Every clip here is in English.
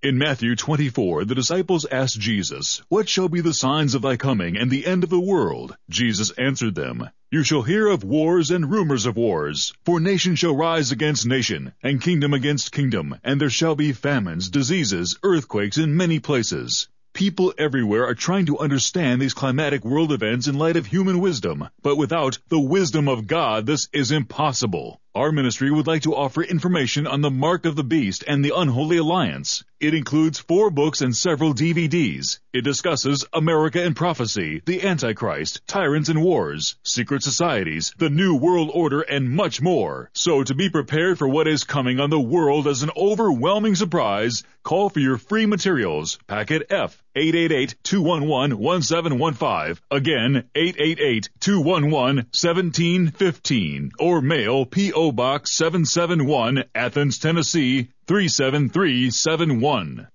In Matthew 24, the disciples asked Jesus, "What shall be the signs of thy coming and the end of the world?" Jesus answered them, "You shall hear of wars and rumors of wars. For nation shall rise against nation, and kingdom against kingdom, and there shall be famines, diseases, earthquakes in many places." People everywhere are trying to understand these climatic world events in light of human wisdom, but without the wisdom of God, this is impossible. Our ministry would like to offer information on the Mark of the Beast and the Unholy Alliance. It includes 4 books and several DVDs. It discusses America and prophecy, the Antichrist, tyrants and wars, secret societies, the New World Order, and much more. So to be prepared for what is coming on the world as an overwhelming surprise, call for your free materials. Packet F, 888-211-1715. Again, 888-211-1715. Or mail P.O. Box 771, Athens, Tennessee, 37371.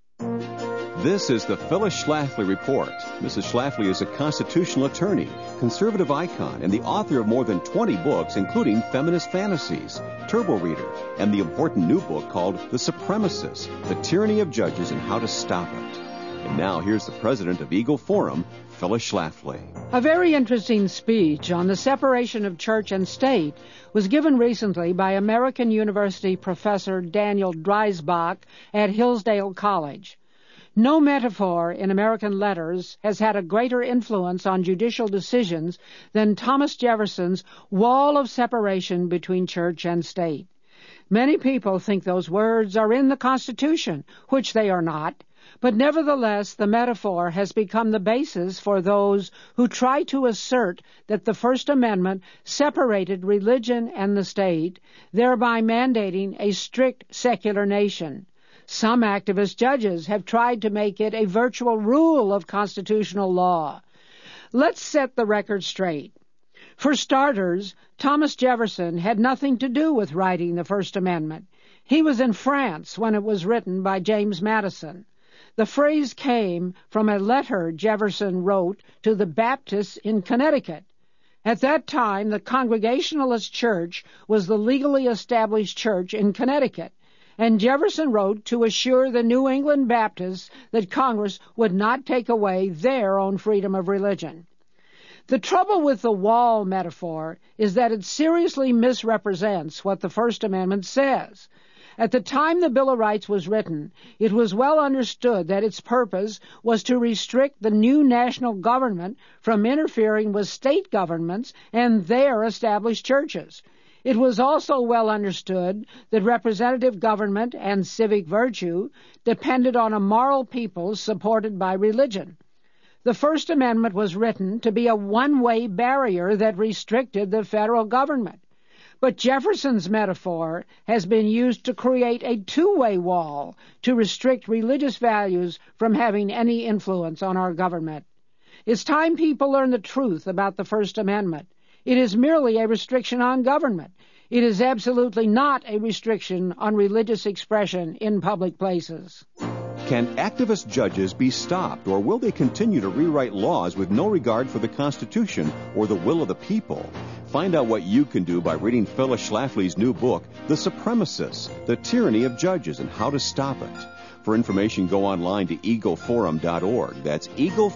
This is the Phyllis Schlafly Report. Mrs. Schlafly is a constitutional attorney, conservative icon, and the author of more than 20 books, including Feminist Fantasies, Turbo Reader, and the important new book called The Supremacists, The Tyranny of Judges and How to Stop It. And now here's the president of Eagle Forum, Phyllis Schlafly. A very interesting speech on the separation of church and state was given recently by American University professor Daniel Dreisbach at Hillsdale College. No metaphor in American letters has had a greater influence on judicial decisions than Thomas Jefferson's wall of separation between church and state. Many people think those words are in the Constitution, which they are not. But nevertheless, the metaphor has become the basis for those who try to assert that the First Amendment separated religion and the state, thereby mandating a strict secular nation. Some activist judges have tried to make it a virtual rule of constitutional law. Let's set the record straight. For starters, Thomas Jefferson had nothing to do with writing the First Amendment. He was in France when it was written by James Madison. The phrase came from a letter Jefferson wrote to the Baptists in Connecticut. At that time, the Congregationalist Church was the legally established church in Connecticut, and Jefferson wrote to assure the New England Baptists that Congress would not take away their own freedom of religion. The trouble with the wall metaphor is that it seriously misrepresents what the First Amendment says. At the time the Bill of Rights was written, it was well understood that its purpose was to restrict the new national government from interfering with state governments and their established churches. It was also well understood that representative government and civic virtue depended on a moral people supported by religion. The First Amendment was written to be a one-way barrier that restricted the federal government. But Jefferson's metaphor has been used to create a two-way wall to restrict religious values from having any influence on our government. It's time people learn the truth about the First Amendment. It is merely a restriction on government. It is absolutely not a restriction on religious expression in public places. Can activist judges be stopped, or will they continue to rewrite laws with no regard for the Constitution or the will of the people? Find out what you can do by reading Phyllis Schlafly's new book, The Supremacists, The Tyranny of Judges and How to Stop It. For information, go online to eagleforum.org. That's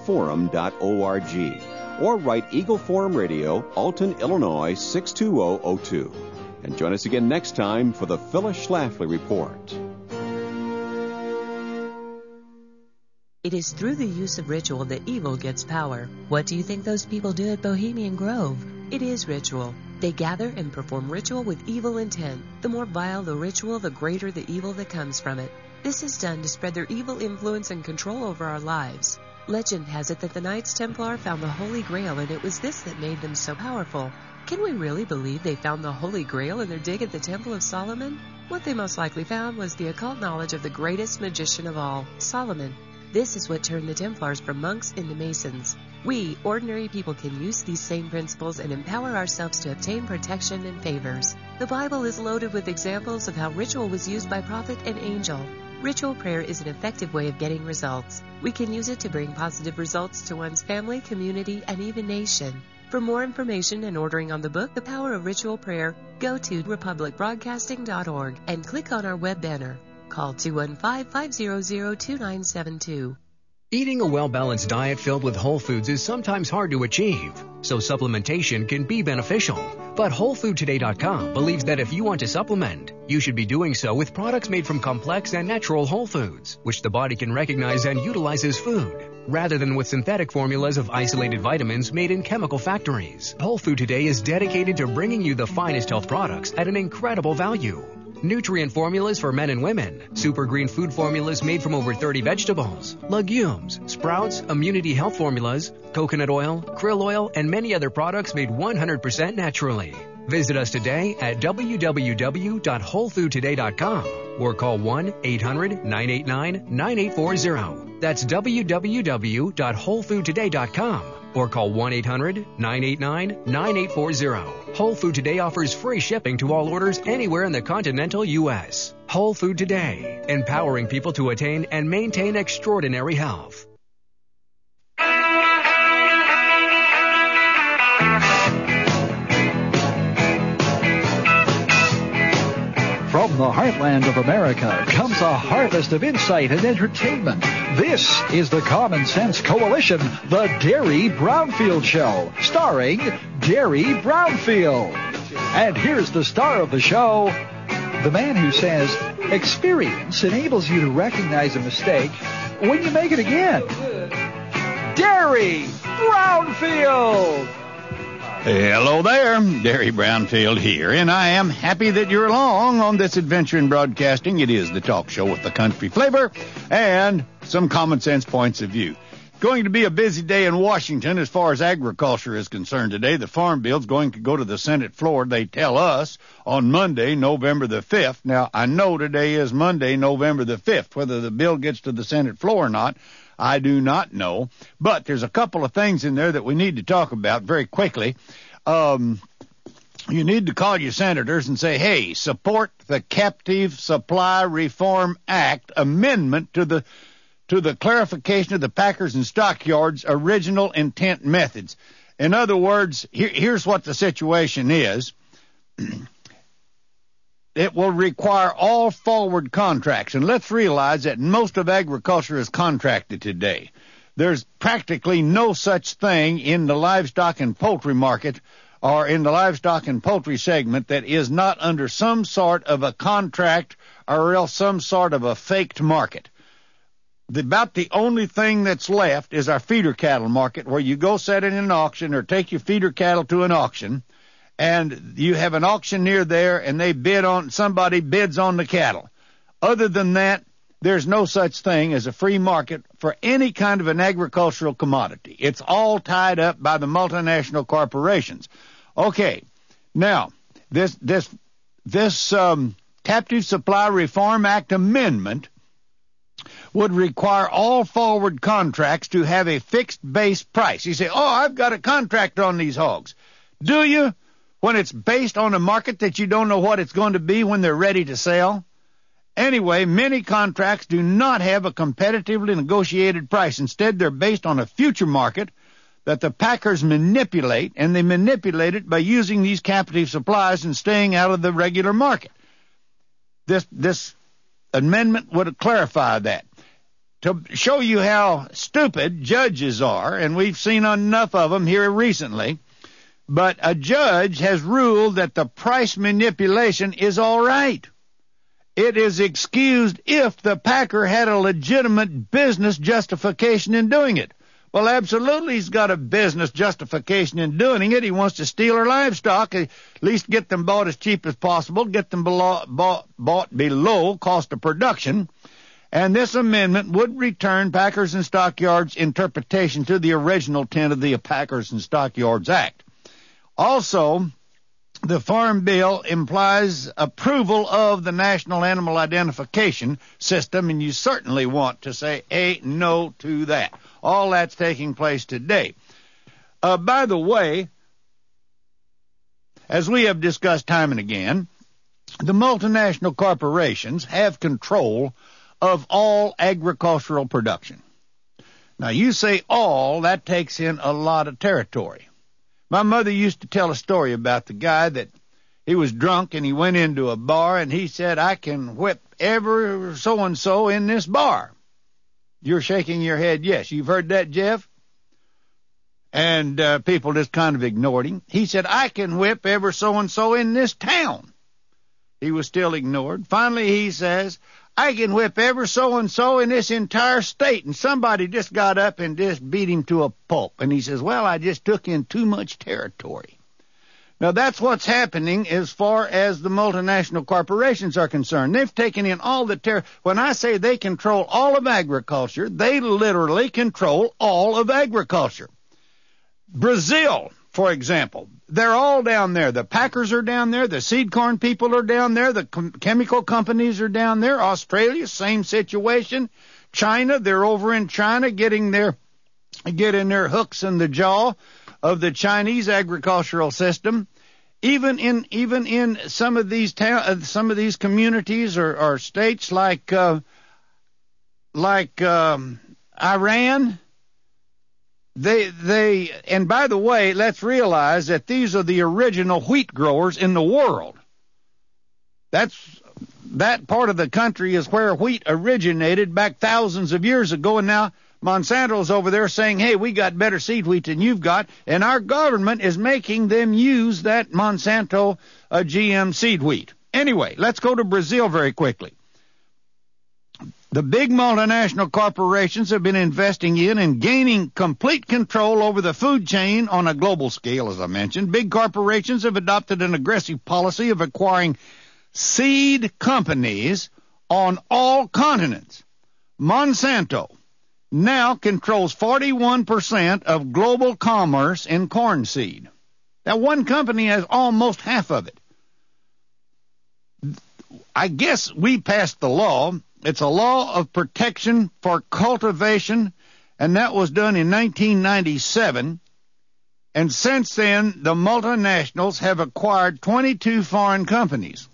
eagleforum.org. Or write Eagle Forum Radio, Alton, Illinois, 62002. And join us again next time for the Phyllis Schlafly Report. It is through the use of ritual that evil gets power. What do you think those people do at Bohemian Grove? It is ritual. They gather and perform ritual with evil intent. The more vile the ritual, the greater the evil that comes from it. This is done to spread their evil influence and control over our lives. Legend has it that the Knights Templar found the Holy Grail, and it was this that made them so powerful. Can we really believe they found the Holy Grail in their dig at the Temple of Solomon? What they most likely found was the occult knowledge of the greatest magician of all, Solomon. This is what turned the Templars from monks into Masons. We, ordinary people, can use these same principles and empower ourselves to obtain protection and favors. The Bible is loaded with examples of how ritual was used by prophet and angel. Ritual prayer is an effective way of getting results. We can use it to bring positive results to one's family, community, and even nation. For more information and ordering on the book, The Power of Ritual Prayer, go to republicbroadcasting.org and click on our web banner. Call 215-500-2972. Eating a well-balanced diet filled with whole foods is sometimes hard to achieve, so supplementation can be beneficial. But WholeFoodToday.com believes that if you want to supplement, you should be doing so with products made from complex and natural whole foods, which the body can recognize and utilize as food, rather than with synthetic formulas of isolated vitamins made in chemical factories. Whole Food Today is dedicated to bringing you the finest health products at an incredible value. Nutrient formulas for men and women, super green food formulas made from over 30 vegetables, legumes, sprouts, immunity health formulas, coconut oil, krill oil, and many other products made 100% naturally. Visit us today at www.wholefoodtoday.com or call 1-800-989-9840. That's www.wholefoodtoday.com or call 1-800-989-9840. Whole Food Today offers free shipping to all orders anywhere in the continental U.S. Whole Food Today, empowering people to attain and maintain extraordinary health. From the heartland of America comes a harvest of insight and entertainment. This is the Common Sense Coalition, the Derry Brownfield Show, starring Derry Brownfield. And here's the star of the show, the man who says, experience enables you to recognize a mistake when you make it again. Derry Brownfield! Hello there, Derry Brownfield here, and I am happy that you're along on this adventure in broadcasting. It is the talk show with the country flavor and some common sense points of view. Going to be a busy day in Washington as far as agriculture is concerned today. The Farm Bill's going to go to the Senate floor, they tell us, on Monday, November the 5th. Now, I know today is Monday, November the 5th. Whether the bill gets to the Senate floor or not, I do not know. But there's a couple of things in there that we need to talk about very quickly. You need to call your senators and say, hey, support the Captive Supply Reform Act amendment to the clarification of the Packers and Stockyards original intent methods. In other words, here's what the situation is. It will require all forward contracts. And let's realize that most of agriculture is contracted today. There's practically no such thing in the livestock and poultry market or in the livestock and poultry segment that is not under some sort of a contract or else some sort of a faked market. About the only thing that's left is our feeder cattle market, where you go set it in an auction or take your feeder cattle to an auction, and you have an auctioneer there, and somebody bids on the cattle. Other than that, there's no such thing as a free market for any kind of an agricultural commodity. It's all tied up by the multinational corporations. Okay, now, this Captive Supply Reform Act amendment would require all forward contracts to have a fixed base price. You say, I've got a contract on these hogs. Do you? When it's based on a market that you don't know what it's going to be when they're ready to sell? Anyway, many contracts do not have a competitively negotiated price. Instead, they're based on a future market that the packers manipulate, and they manipulate it by using these captive supplies and staying out of the regular market. This amendment would clarify that. To show you how stupid judges are, and we've seen enough of them here recently, but a judge has ruled that the price manipulation is all right. It is excused if the packer had a legitimate business justification in doing it. Well, absolutely, he's got a business justification in doing it. He wants to steal our livestock, at least get them bought as cheap as possible, get them bought below cost of production. And this amendment would return Packers and Stockyards interpretation to the original intent of the Packers and Stockyards Act. Also, the Farm Bill implies approval of the National Animal Identification System, and you certainly want to say no to that. All that's taking place today. By the way, as we have discussed time and again, the multinational corporations have control of all agricultural production. Now, you say all, that takes in a lot of territory. My mother used to tell a story about the guy that He was drunk, and he went into a bar, and he said, I can whip every so-and-so in this bar. You're shaking your head yes. You've heard that, Jeff? And people just kind of ignored him. He said, I can whip every so-and-so in this town. He was still ignored. Finally, he says, I can whip every so-and-so in this entire state. And somebody just got up and just beat him to a pulp. And he says, well, I just took in too much territory. Now, that's what's happening as far as the multinational corporations are concerned. They've taken in all the territory. When I say they control all of agriculture, they literally control all of agriculture. Brazil, for example, they're all down there. The packers are down there. The seed corn people are down there. The chemical companies are down there. Australia, same situation. China, they're over in China getting their hooks in the jaw of the Chinese agricultural system. Even in some of these communities or states like Iran, they and by the way, let's realize that these are the original wheat growers in the world. That part of the country is where wheat originated back thousands of years ago, and now Monsanto's over there saying, hey, we got better seed wheat than you've got, and our government is making them use that Monsanto GM seed wheat. Anyway, let's go to Brazil very quickly. The big multinational corporations have been investing in and gaining complete control over the food chain on a global scale, as I mentioned. Big corporations have adopted an aggressive policy of acquiring seed companies on all continents. Monsanto now controls 41% of global commerce in corn seed. Now, one company has almost half of it. I guess we passed the law. It's a law of protection for cultivation, and that was done in 1997. And since then, the multinationals have acquired 22 foreign companies.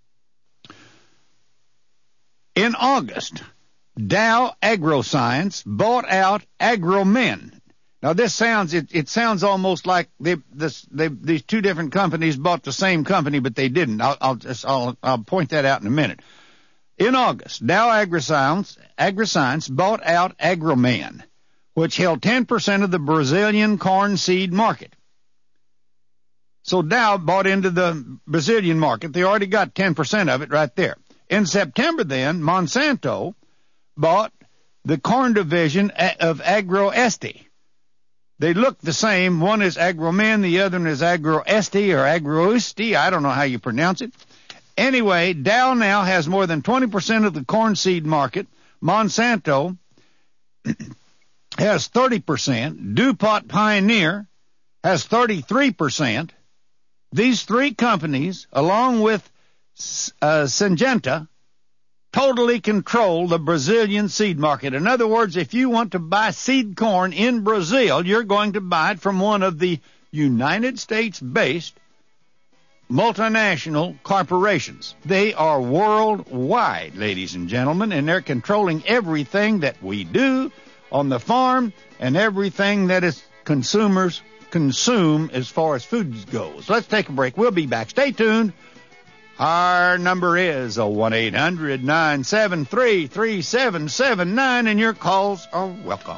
In August, Dow AgroScience bought out Agromin. Now, this sounds almost like these two different companies bought the same company, but they didn't. I'll point that out in a minute. In August, Dow AgroScience bought out Agromin, which held 10% of the Brazilian corn seed market. So Dow bought into the Brazilian market. They already got 10% of it right there. In September, then, Monsanto bought the corn division of AgroEsti. They look the same. One is Agromin, the other one is AgroEsti or AgroEsti. I don't know how you pronounce it. Anyway, Dow now has more than 20% of the corn seed market. Monsanto has 30%. DuPont Pioneer has 33%. These three companies, along with Syngenta, totally control the Brazilian seed market. In other words, if you want to buy seed corn in Brazil, you're going to buy it from one of the United States-based multinational corporations. They are worldwide, ladies and gentlemen, and they're controlling everything that we do on the farm and everything that is consumers consume as far as food goes. Let's take a break. We'll be back. Stay tuned. Our number is 1-800-973-3779, and your calls are welcome.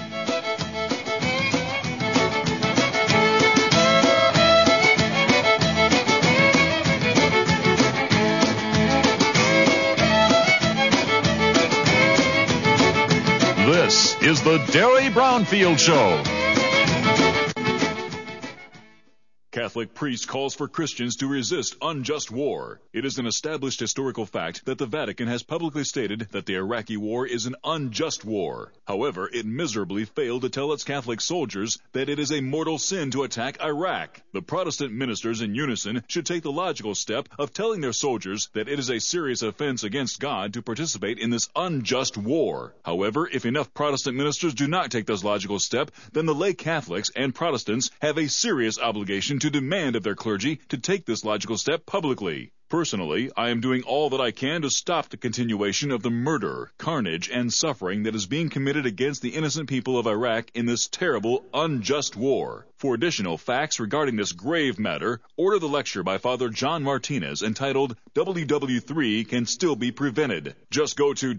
This is the Derry Brownfield Show. Catholic priest calls for Christians to resist unjust war. It is an established historical fact that the Vatican has publicly stated that the Iraqi war is an unjust war. However, it miserably failed to tell its Catholic soldiers that it is a mortal sin to attack Iraq. The Protestant ministers in unison should take the logical step of telling their soldiers that it is a serious offense against God to participate in this unjust war. However, if enough Protestant ministers do not take this logical step, then the lay Catholics and Protestants have a serious obligation to demand of their clergy to take this logical step publicly. Personally, I am doing all that I can to stop the continuation of the murder, carnage, and suffering that is being committed against the innocent people of Iraq in this terrible, unjust war. For additional facts regarding this grave matter, order the lecture by Father John Martinez entitled WW3 Can Still Be Prevented. Just go to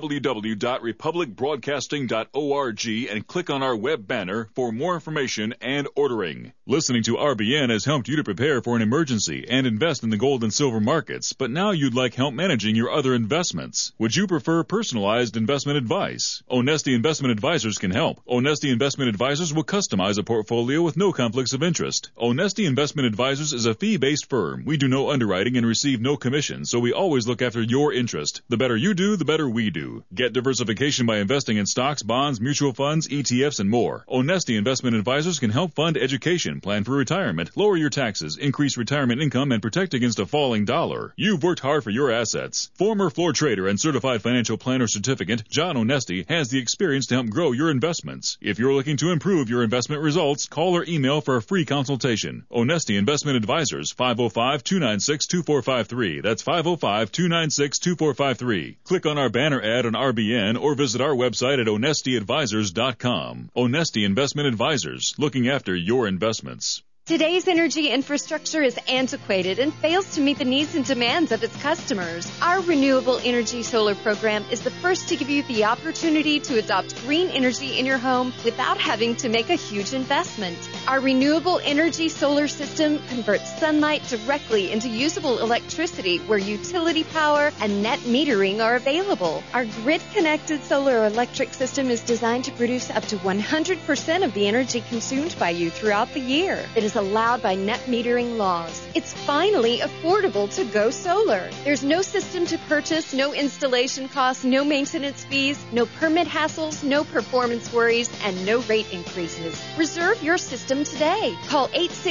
www.republicbroadcasting.org and click on our web banner for more information and ordering. Listening to RBN has helped you to prepare for an emergency and invest in the gold and silver markets, but now you'd like help managing your other investments. Would you prefer personalized investment advice? Onesti Investment Advisors can help. Onesti Investment Advisors will customize a portfolio with no conflicts of interest. Onesti Investment Advisors is a fee-based firm. We do no underwriting and receive no commission, so we always look after your interest. The better you do, the better we do. Get diversification by investing in stocks, bonds, mutual funds, ETFs, and more. Onesti Investment Advisors can help fund education, plan for retirement, lower your taxes, increase retirement income, and protect against a falling dollar. You've worked hard for your assets. Former floor trader and certified financial planner certificate, John Onesti, has the experience to help grow your investments. If you're looking to improve your investment results, call or email for a free consultation. Onesti Investment Advisors, 505-296-2453. That's 505-296-2453. Click on our banner ad on RBN or visit our website at onestiadvisors.com. Onesti Investment Advisors, looking after your investments. Today's energy infrastructure is antiquated and fails to meet the needs and demands of its customers. Our Renewable Energy Solar program is the first to give you the opportunity to adopt green energy in your home without having to make a huge investment. Our Renewable Energy Solar system converts sunlight directly into usable electricity where utility power and net metering are available. Our grid-connected solar electric system is designed to produce up to 100% of the energy consumed by you throughout the year. It is allowed by net metering laws. It's finally affordable to go solar. There's no system to purchase, no installation costs, no maintenance fees, no permit hassles, no performance worries, and no rate increases. Reserve your system today. Call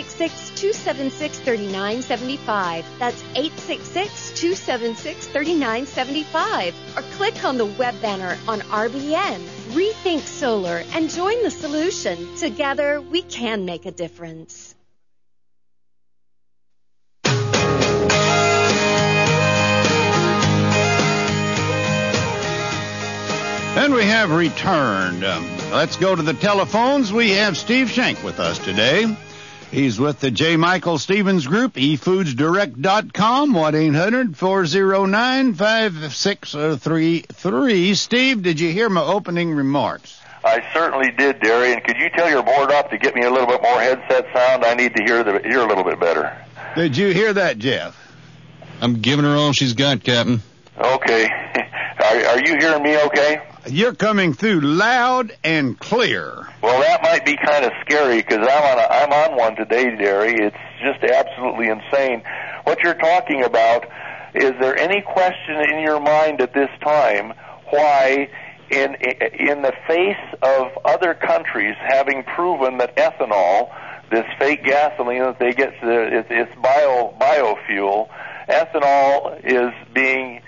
866-276-3975. That's 866-276-3975. Or click on the web banner on RBN. Rethink Solar and join the solution. Together, we can make a difference. And we have returned. Let's go to the telephones. We have Steve Schenk with us today. He's with the J. Michael Stevens Group, eFoodsDirect.com, 1-800-409-5633. Steve, did you hear my opening remarks? I certainly did, Derry. And could you tell your board op to get me a little bit more headset sound? I need to hear a little bit better. Did you hear that, Jeff? I'm giving her all she's got, Captain. Okay. Are you hearing me okay? You're coming through loud and clear. Well, that might be kind of scary because I'm on one today, Derry. It's just absolutely insane. What you're talking about, is there any question in your mind at this time why in the face of other countries having proven that ethanol, this fake gasoline that they get, it's biofuel, ethanol is being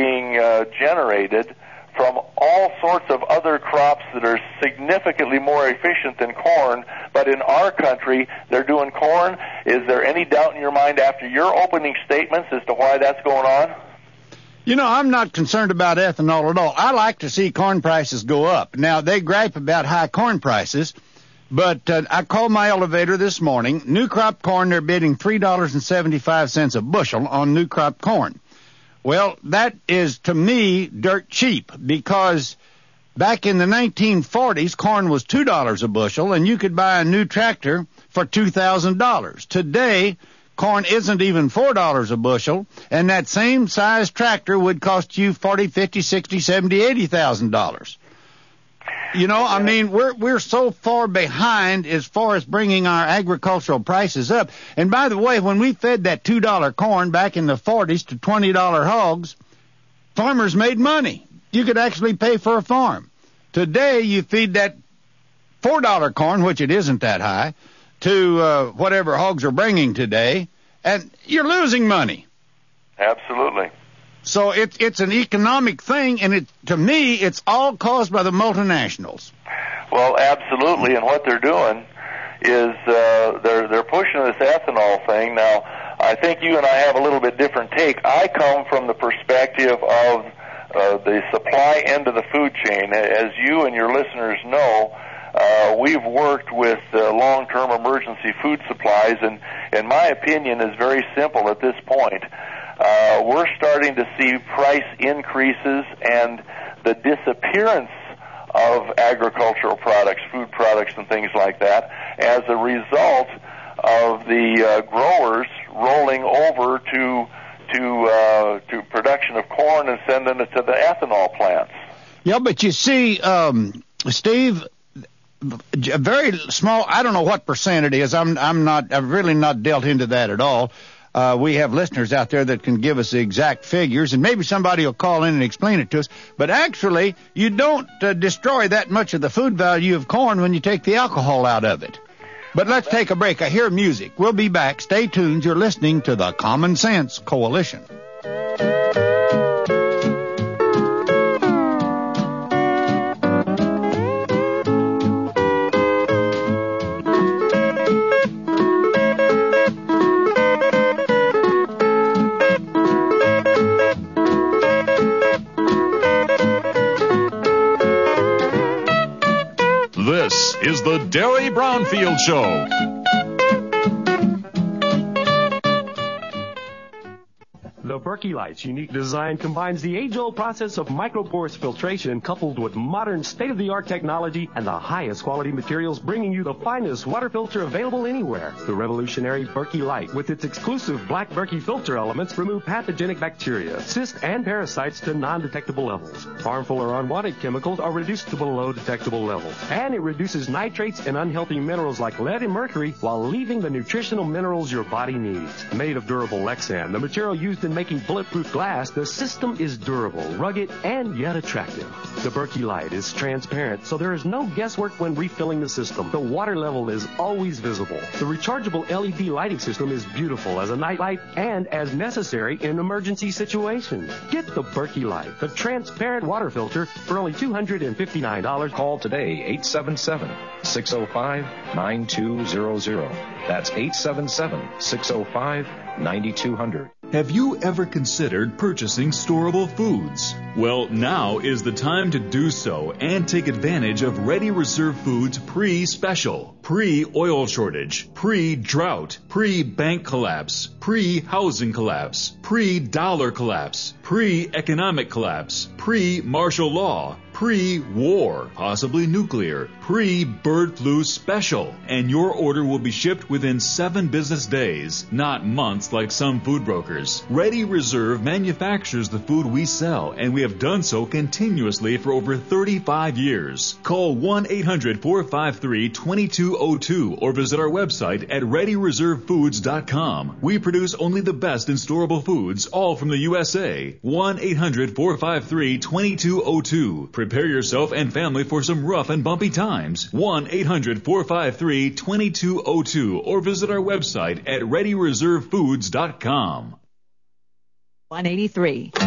generated from all sorts of other crops that are significantly more efficient than corn, but in our country, they're doing corn. Is there any doubt in your mind after your opening statements as to why that's going on? You know, I'm not concerned about ethanol at all. I like to see corn prices go up. Now, they gripe about high corn prices, but I called my elevator this morning. New crop corn, they're bidding $3.75 a bushel on new crop corn. Well, that is, to me, dirt cheap, because back in the 1940s, corn was $2 a bushel, and you could buy a new tractor for $2,000. Today, corn isn't even $4 a bushel, and that same size tractor would cost you $40,000, $50,000, $60,000, $70,000, $80,000. You know, I mean, we're so far behind as far as bringing our agricultural prices up. And by the way, when we fed that $2 corn back in the 40s to $20 hogs, farmers made money. You could actually pay for a farm. Today, you feed that $4 corn, which it isn't that high, to whatever hogs are bringing today, and you're losing money. Absolutely. So it's an economic thing, and to me, it's all caused by the multinationals. Well, absolutely, and what they're doing is they're pushing this ethanol thing. Now, I think you and I have a little bit different take. I come from the perspective of the supply end of the food chain. As you and your listeners know, we've worked with long-term emergency food supplies, and my opinion is very simple at this point. We're starting to see price increases and the disappearance of agricultural products, food products, and things like that as a result of the growers rolling over to production of corn and sending it to the ethanol plants. Yeah, but you see, Steve, a very small, I don't know what percent it is. I've really not dealt into that at all. We have listeners out there that can give us the exact figures, and maybe somebody will call in and explain it to us. But actually, you don't destroy that much of the food value of corn when you take the alcohol out of it. But let's take a break. I hear music. We'll be back. Stay tuned. You're listening to the Common Sense Coalition. This is the Derry Brownfield Show. The Berkey Light's unique design combines the age-old process of microporous filtration coupled with modern state-of-the-art technology and the highest quality materials, bringing you the finest water filter available anywhere. The revolutionary Berkey Light, with its exclusive black Berkey filter elements, remove pathogenic bacteria, cysts, and parasites to non-detectable levels. Harmful or unwanted chemicals are reduced to below detectable levels. And it reduces nitrates and unhealthy minerals like lead and mercury while leaving the nutritional minerals your body needs. Made of durable Lexan, the material used in making bulletproof glass, the system is durable, rugged, and yet attractive. The Berkey Light is transparent, so there is no guesswork when refilling the system. The water level is always visible. The rechargeable LED lighting system is beautiful as a night light and as necessary in emergency situations. Get the Berkey Light, the transparent water filter, for only $259. Call today, 877-605-9200. That's 877-605-9200. Have you ever considered purchasing storable foods? Well, now is the time to do so and take advantage of Ready Reserve Foods pre-special, pre-oil shortage, pre-drought, pre-bank collapse, pre-housing collapse, pre-dollar collapse, pre-economic collapse, pre-martial law, pre-war, possibly nuclear, pre-bird flu special. And your order will be shipped within 7 business days, not months like some food brokers. Ready Reserve manufactures the food we sell, and we have done so continuously for over 35 years. Call 1-800-453-2202 or visit our website at ReadyReserveFoods.com. We produce only the best in storable foods, all from the USA. 1-800-453-2202. Prepare yourself and family for some rough and bumpy times. 1-800-453-2202 or visit our website at ReadyReserveFoods.com. 183.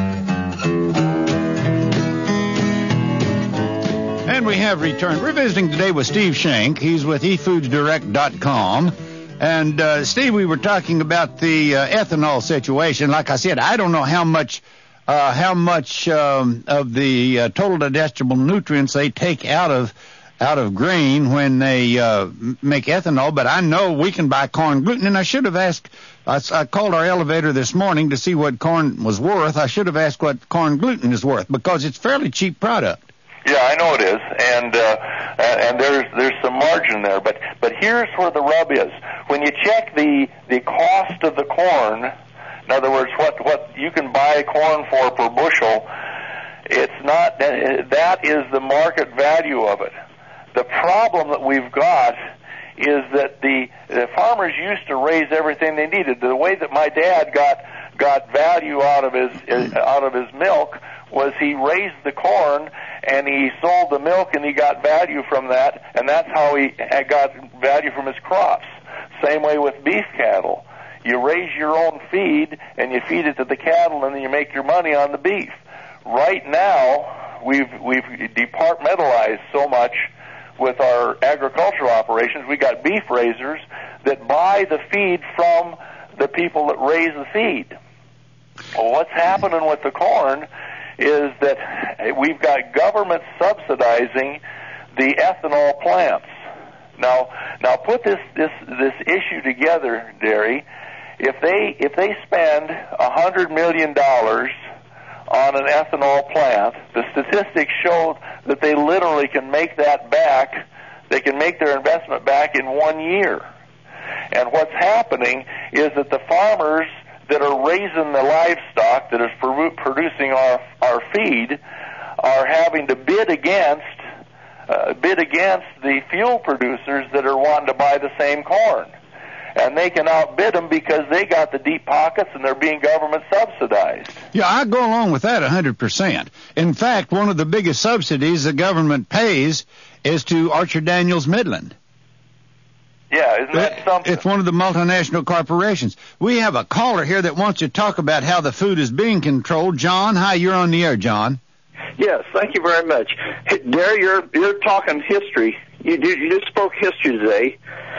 And we have returned. We're visiting today with Steve Shank. He's with eFoodsDirect.com. And, Steve, we were talking about the ethanol situation. Like I said, I don't know how much of the total digestible nutrients they take out of grain when they make ethanol, but I know we can buy corn gluten. And I should have asked, I called our elevator this morning to see what corn was worth. I should have asked what corn gluten is worth, because it's a fairly cheap product. Yeah, I know it is, and there's some margin there. But here's where the rub is. When you check the cost of the corn, in other words, what you can buy corn for per bushel, it's not, that is the market value of it. The problem that we've got is that the farmers used to raise everything they needed. The way that my dad got value out of his milk was he raised the corn and he sold the milk and he got value from that, and that's how he got value from his crops. Same way with beef cattle. You raise your own feed and you feed it to the cattle, and then you make your money on the beef. Right now, we've departmentalized so much with our agricultural operations. We got beef raisers that buy the feed from the people that raise the feed. Well, what's happening with the corn is that we've got government subsidizing the ethanol plants. Now put this issue together, Derry. If they spend $100 million on an ethanol plant, the statistics show that they literally can make that back. They can make their investment back in 1 year. And what's happening is that the farmers that are raising the livestock that is producing our feed are having to bid against the fuel producers that are wanting to buy the same corn. And they can outbid them because they got the deep pockets and they're being government subsidized. Yeah, I go along with that 100%. In fact, one of the biggest subsidies the government pays is to Archer Daniels Midland. Yeah, isn't that something? It's one of the multinational corporations. We have a caller here that wants to talk about how the food is being controlled. John, hi, you're on the air, John. Yes, thank you very much. Derry, you're talking history. You just spoke history today.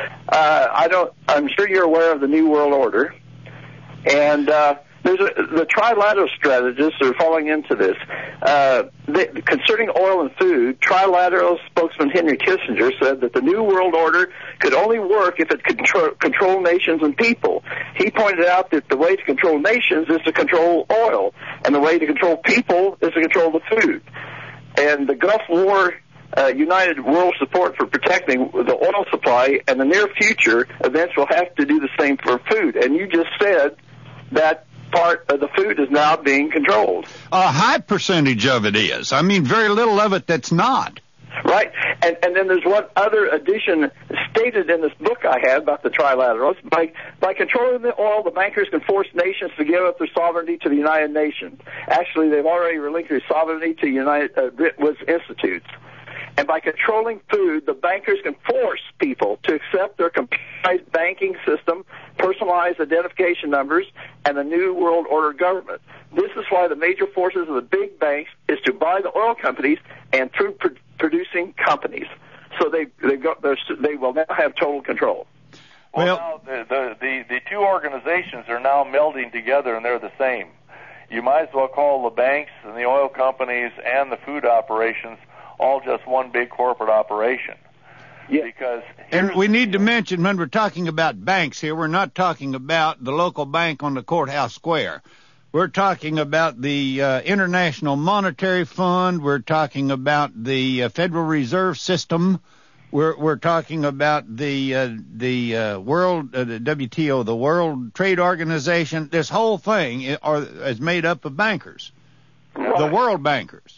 I'm sure you're aware of the New World Order, and the trilateral strategists are falling into this. Concerning oil and food, trilateral spokesman Henry Kissinger said that the New World Order could only work if it could control nations and people. He pointed out that the way to control nations is to control oil, and the way to control people is to control the food. And the Gulf War united world support for protecting the oil supply, and the near future events will have to do the same for food. And you just said that part of the food is now being controlled. A high percentage of it is. I mean, very little of it that's not. Right. And then there's one other addition stated in this book I have about the trilaterals. By controlling the oil, the bankers can force nations to give up their sovereignty to the United Nations. Actually, they've already relinquished sovereignty to Bretton Woods Institutes. And by controlling food, the bankers can force people to accept their computerized banking system, personalized identification numbers, and the New World Order government. This is why the major forces of the big banks is to buy the oil companies and food-producing companies. So they will now have total control. Well, now the two organizations are now melding together, and they're the same. You might as well call the banks and the oil companies and the food operations all just one big corporate operation. Yeah. And we need to mention, when we're talking about banks here, we're not talking about the local bank on the courthouse square. We're talking about the International Monetary Fund. We're talking about the Federal Reserve System. We're talking about the World the WTO, the World Trade Organization. This whole thing is made up of bankers, right. The world bankers.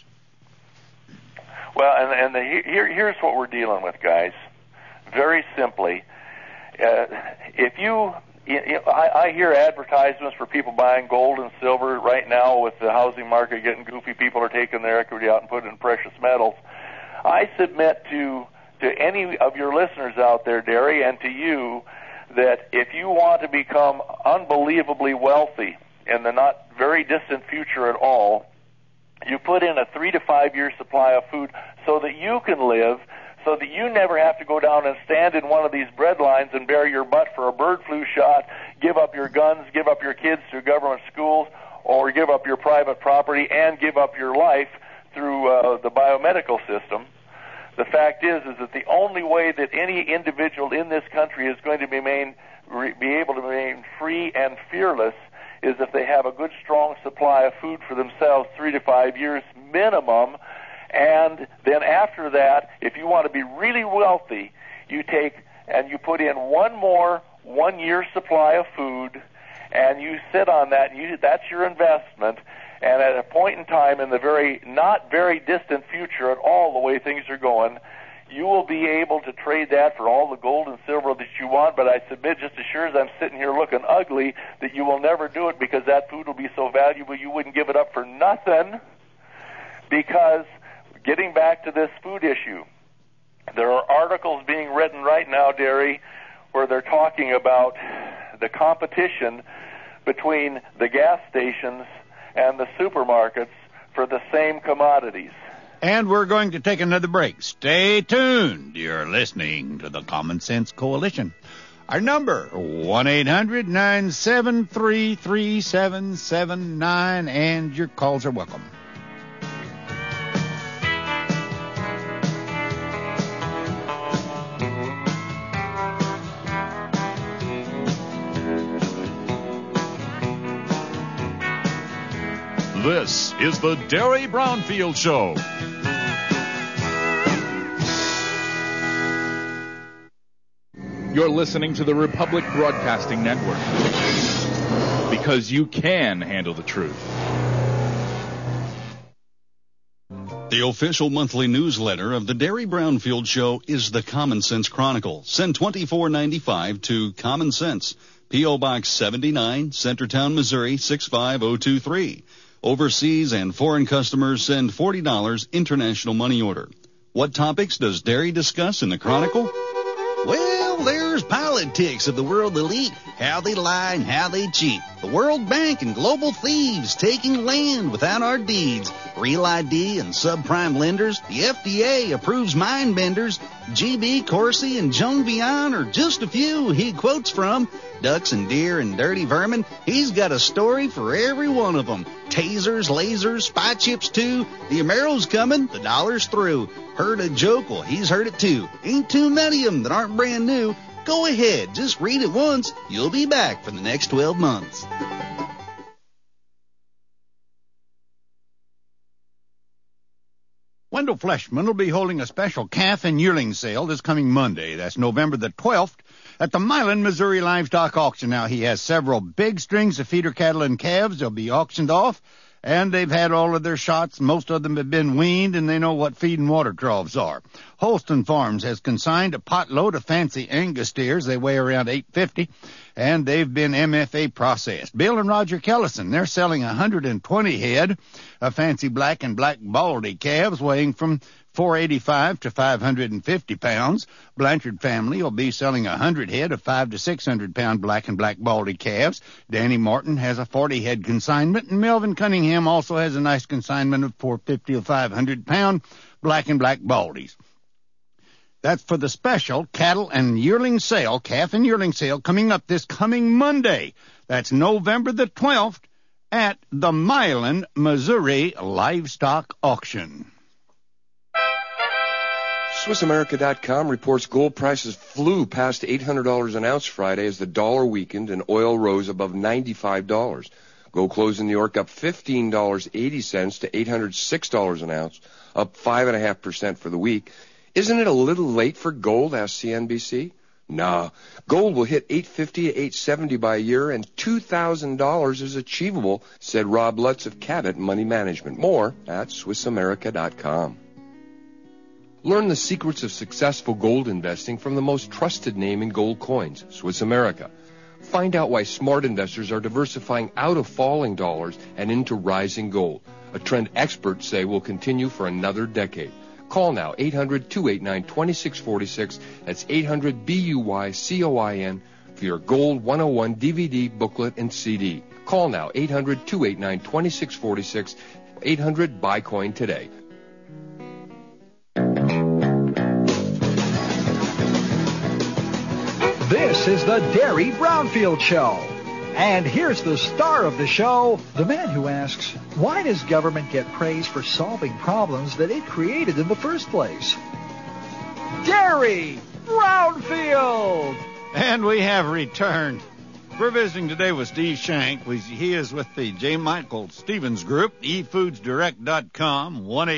Well, here's what we're dealing with, guys. Very simply, I hear advertisements for people buying gold and silver right now with the housing market getting goofy. People are taking their equity out and putting it in precious metals. I submit to any of your listeners out there, Derry, and to you, that if you want to become unbelievably wealthy in the not very distant future at all, you put in a 3 to 5 year supply of food so that you can live, so that you never have to go down and stand in one of these bread lines and bury your butt for a bird flu shot, give up your guns, give up your kids through government schools, or give up your private property and give up your life through the biomedical system. The fact is that the only way that any individual in this country is going to be able to remain free and fearless is if they have a good, strong supply of food for themselves, 3 to 5 years minimum. And then after that, if you want to be really wealthy, you take and you put in one more 1 year supply of food, and you sit on that. That's your investment. And at a point in time in the not very distant future at all, the way things are going, you will be able to trade that for all the gold and silver that you want. But I submit, just as sure as I'm sitting here looking ugly, that you will never do it because that food will be so valuable you wouldn't give it up for nothing. Because getting back to this food issue, there are articles being written right now, Derry, where they're talking about the competition between the gas stations and the supermarkets for the same commodities. And we're going to take another break. Stay tuned. You're listening to the Common Sense Coalition. Our number, 1-800-973-3779, and your calls are welcome. This is the Derry Brownfield Show. You're listening to the Republic Broadcasting Network, because you can handle the truth. The official monthly newsletter of the Derry Brownfield Show is the Common Sense Chronicle. Send $24.95 to Common Sense, P.O. Box 79, Centertown, Missouri 65023. Overseas and foreign customers send $40 international money order. What topics does Derry discuss in the Chronicle? Well, there's politics of the world elite, how they lie and how they cheat. The World Bank and global thieves taking land without our deeds. Real ID and subprime lenders. The FDA approves mind benders. GB, Corsi, and Joan Vian are just a few he quotes from. Ducks and deer and dirty vermin. He's got a story for every one of them. Tasers, lasers, spy chips too. The Amero's coming, the dollar's through. Heard a joke? Well, he's heard it too. Ain't too many of them that aren't brand new. Go ahead, just read it once. You'll be back for the next 12 months. Wendell Fleshman will be holding a special calf and yearling sale this coming Monday. That's November the 12th at the Milan, Missouri Livestock Auction. Now, he has several big strings of feeder cattle and calves. They'll be auctioned off, and they've had all of their shots. Most of them have been weaned, and they know what feed and water troughs are. Holston Farms has consigned a potload of fancy Angus steers. They weigh around 850, and they've been MFA processed. Bill and Roger Kellison, they're selling 120 head of fancy black and black baldy calves weighing from 485 to 550 pounds. Blanchard family will be selling 100 head of 5 to 600 pound black and black baldy calves. Danny Martin has a 40 head consignment, and Melvin Cunningham also has a nice consignment of 450 to 500 pound black and black baldies. That's for the special cattle and yearling sale, calf and yearling sale, coming up this coming Monday. That's November the 12th at the Milan, Missouri Livestock Auction. SwissAmerica.com reports gold prices flew past $800 an ounce Friday as the dollar weakened and oil rose above $95. Gold closed in New York up $15.80 to $806 an ounce, up 5.5% for the week. Isn't it a little late for gold, asked CNBC. Nah, gold will hit $850 to $870 by a year, and $2,000 is achievable, said Rob Lutz of Cabot Money Management. More at SwissAmerica.com. Learn the secrets of successful gold investing from the most trusted name in gold coins, Swiss America. Find out why smart investors are diversifying out of falling dollars and into rising gold, a trend experts say will continue for another decade. Call now, 800-289-2646. That's 800-BUY-COIN for your Gold 101 DVD, booklet, and CD. Call now, 800-289-2646. 800-BUY-COIN today. This is the Derry Brownfield Show. And here's the star of the show, the man who asks, why does government get praise for solving problems that it created in the first place? Derry Brownfield! And we have returned. We're visiting today with Steve Shank. He is with the J. Michael Stevens Group, efoodsdirect.com,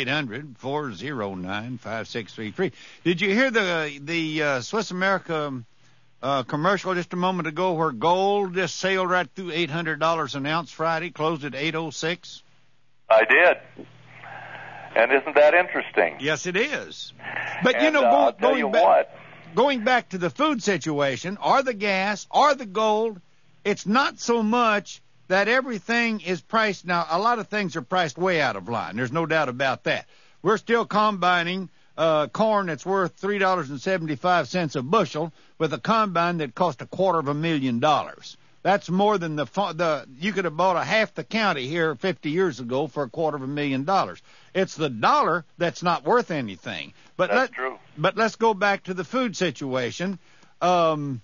1-800-409-5633. Did you hear the Swiss America commercial just a moment ago where gold just sailed right through $800 an ounce Friday, closed at $806? I did. And isn't that interesting? Yes, it is. But, and, going back to the food situation, or the gas, or the gold, it's not so much that everything is priced. Now, a lot of things are priced way out of line. There's no doubt about that. We're still combining corn that's worth $3.75 a bushel with a combine that cost $250,000. That's more than you could have bought a half the county here 50 years ago for $250,000. It's the dollar that's not worth anything. But that's true. But let's go back to the food situation. The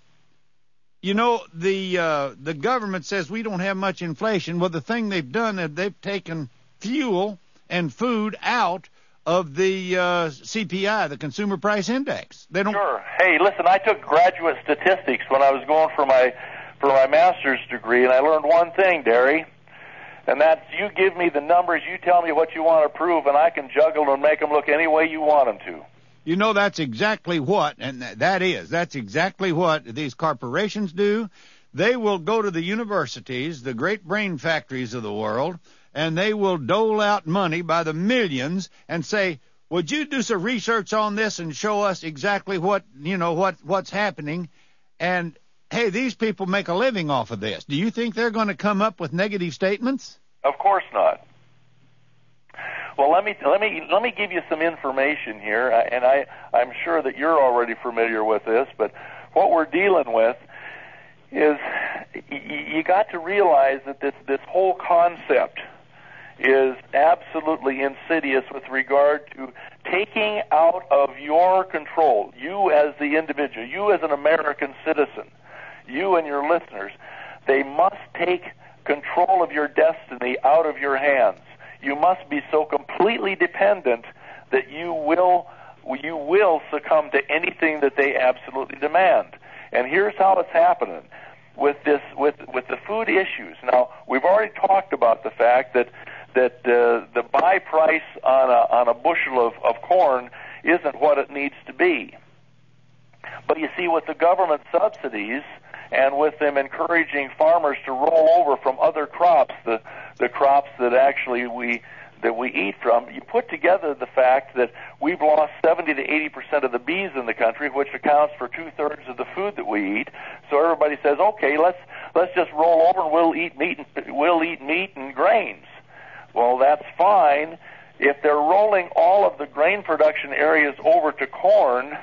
government says we don't have much inflation. Well, the thing they've done is they've taken fuel and food out of the CPI, the Consumer Price Index. They don't. Sure. Hey, listen, I took graduate statistics when I was going for my master's degree, and I learned one thing, Derry. And that's, you give me the numbers, you tell me what you want to prove, and I can juggle and make them look any way you want them to. You know, that's exactly what, and that's exactly what these corporations do. They will go to the universities, the great brain factories of the world, and they will dole out money by the millions and say, would you do some research on this and show us exactly what's happening? And hey, these people make a living off of this. Do you think they're going to come up with negative statements? Of course not. Well, let me give you some information here, and I'm sure that you're already familiar with this, but what we're dealing with is you got to realize that this whole concept is absolutely insidious with regard to taking out of your control, you as the individual, you as an American citizen, you and your listeners, they must take control of your destiny out of your hands. You must be so completely dependent that you will succumb to anything that they absolutely demand. And here's how it's happening with the food issues. Now, we've already talked about the fact that the buy price on a bushel of corn isn't what it needs to be. But you see, with the government subsidies and with them encouraging farmers to roll over from other crops, the crops that actually we eat from, you put together the fact that we've lost 70 to 80% of the bees in the country, which accounts for 2/3 of the food that we eat. So everybody says, okay, let's just roll over and we'll eat meat and grains. Well, that's fine if they're rolling all of the grain production areas over to corn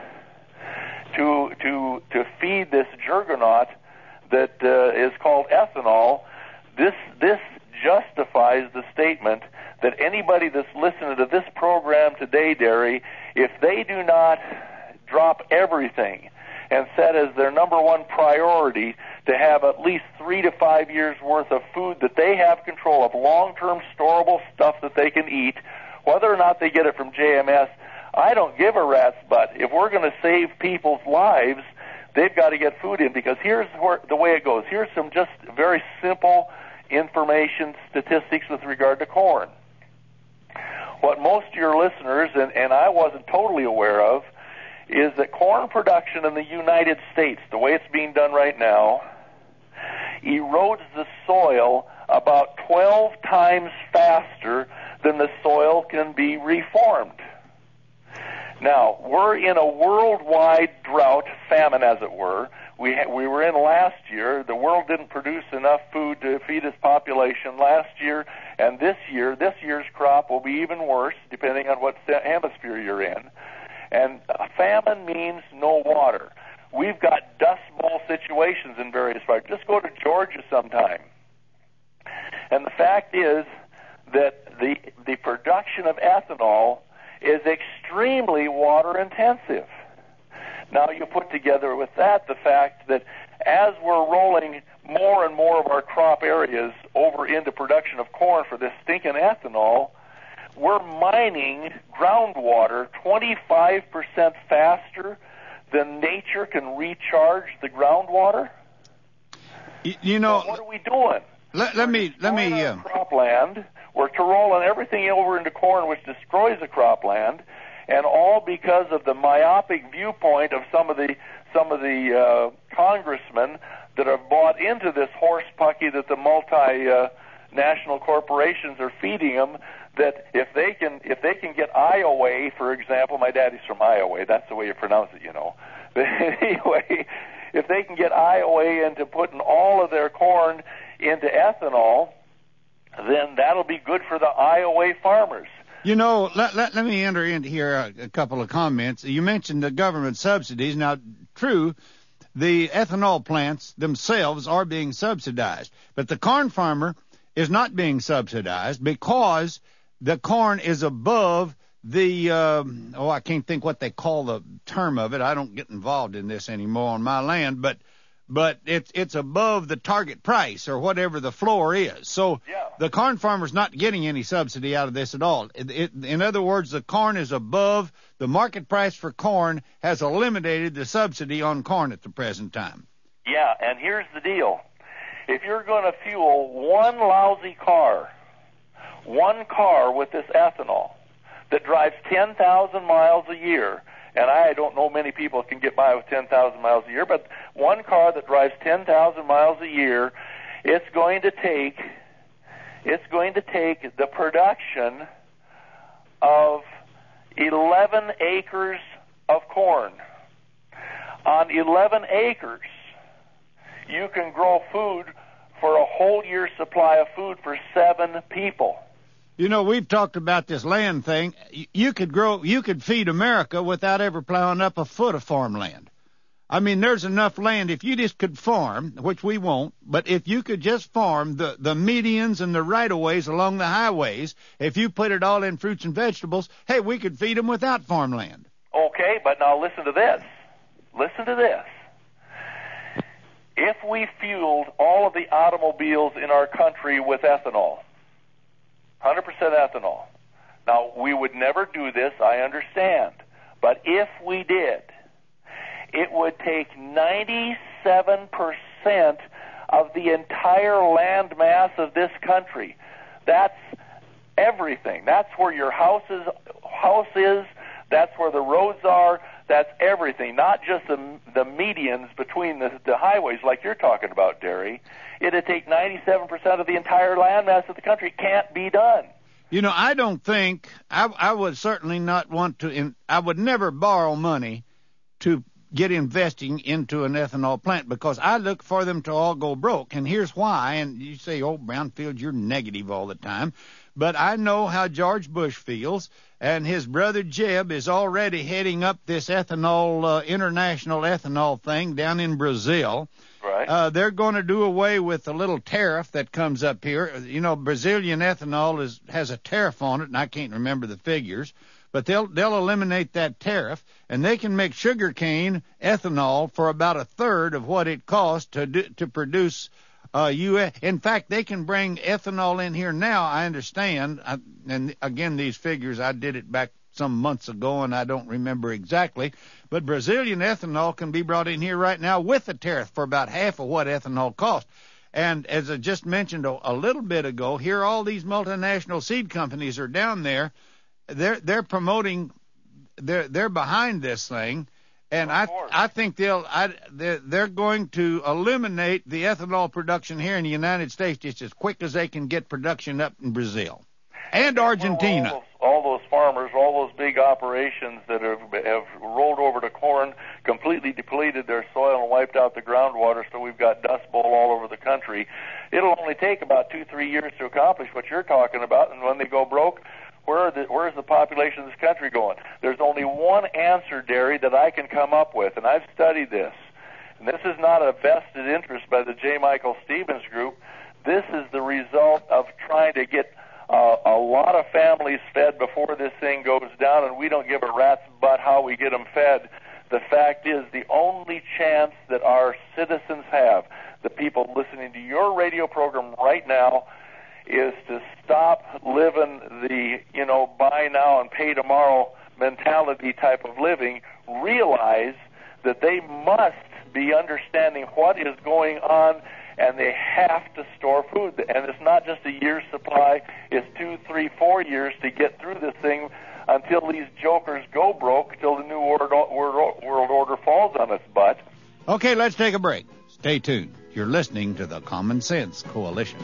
to feed this juggernaut that is called ethanol. This justifies the statement that anybody that's listening to this program today, Derry, if they do not drop everything and set as their number one priority to have at least 3 to 5 years worth of food that they have control of, long-term storable stuff that they can eat, whether or not they get it from JMS, I don't give a rat's butt. If we're going to save people's lives, they've got to get food in, because here's the way it goes. Here's some just very simple information, statistics with regard to corn. What most of your listeners, and I wasn't totally aware of, is that corn production in the United States, the way it's being done right now, erodes the soil about 12 times faster than the soil can be reformed. Now, we're in a worldwide drought, famine as it were. We were in last year. The world didn't produce enough food to feed its population last year, and this year's crop will be even worse, depending on what hemisphere you're in. And famine means no water. We've got dust bowl situations in various parts. Just go to Georgia sometime. And the fact is that the production of ethanol is extremely water intensive. Now you put together with that the fact that as we're rolling more and more of our crop areas over into production of corn for this stinking ethanol, we're mining groundwater 25% faster than nature can recharge the groundwater. You know, so what are we doing? Let me cropland. We're rolling everything over into corn, which destroys the cropland, and all because of the myopic viewpoint of some of the congressmen that have bought into this horse pucky that the multinational corporations are feeding them. That if they can get Iowa, for example, my daddy's from Iowa. That's the way you pronounce it, you know. But anyway, if they can get Iowa into putting all of their corn into ethanol, then that'll be good for the Iowa farmers. You know, let me enter into here a couple of comments. You mentioned the government subsidies. Now, true, the ethanol plants themselves are being subsidized, but the corn farmer is not being subsidized because the corn is above the, I can't think what they call the term of it. I don't get involved in this anymore on my land, but it's above the target price or whatever the floor is. So the corn farmer's not getting any subsidy out of this at all. In other words, the corn is above the market price for corn, has eliminated the subsidy on corn at the present time. Yeah, and here's the deal. if you're going to fuel one lousy car, one car with this ethanol that drives 10,000 miles a year, and I don't know many people can get by with 10,000 miles a year, but one car that drives 10,000 miles a year, it's going to take the production of 11 acres of corn. On 11 acres, you can grow food for a whole year's supply of food for 7 people. You know, we've talked about this land thing. You could feed America without ever plowing up a foot of farmland. I mean, there's enough land if you just could farm, which we won't, but if you could just farm the medians and the right-of-ways along the highways, if you put it all in fruits and vegetables, hey, we could feed them without farmland. Okay, but now listen to this. Listen to this. If we fueled all of the automobiles in our country with ethanol, 100% ethanol. Now, we would never do this, I understand. But if we did, it would take 97% of the entire land mass of this country. That's everything. That's where your house is. That's where the roads are. That's everything, not just the medians between the highways like you're talking about, Derry. It'd take 97% of the entire land mass of the country. It can't be done. You know, I don't think, I would certainly not want to, I would never borrow money to get investing into an ethanol plant because I look for them to all go broke. And here's why. And you say, oh, Brownfield, you're negative all the time. But I know how George Bush feels, and his brother Jeb is already heading up this ethanol, international ethanol thing down in Brazil. Right. They're going to do away with the little tariff that comes up here. You know, Brazilian ethanol has a tariff on it, and I can't remember the figures. But they'll eliminate that tariff, and they can make sugarcane ethanol for about a third of what it costs to produce U.S. In fact, they can bring ethanol in here now, I understand. And again, these figures, I did it back some months ago, and I don't remember exactly. But Brazilian ethanol can be brought in here right now with a tariff for about half of what ethanol costs. And as I just mentioned a little bit ago, here all these multinational seed companies are down there. They're promoting, they're behind this thing, and I think they're going to eliminate the ethanol production here in the United States just as quick as they can get production up in Brazil and Argentina. All those farmers, all those big operations that have rolled over to corn, completely depleted their soil and wiped out the groundwater, so we've got Dust Bowl all over the country. It'll only take about 2-3 years to accomplish what you're talking about, and when they go broke, where's the population of this country going? There's only one answer, Derry, that I can come up with, and I've studied this. And this is not a vested interest by the J. Michael Stevens Group. This is the result of trying to get a lot of families fed before this thing goes down, and we don't give a rat's butt how we get them fed. The fact is, the only chance that our citizens have, the people listening to your radio program right now, is to stop living the, buy now and pay tomorrow mentality type of living, realize that they must be understanding what is going on, and they have to store food. And it's not just a year's supply, it's 2, 3, 4 years to get through this thing until these jokers go broke, till the new world order falls on its butt. Okay, let's take a break. Stay tuned. You're listening to the Common Sense Coalition.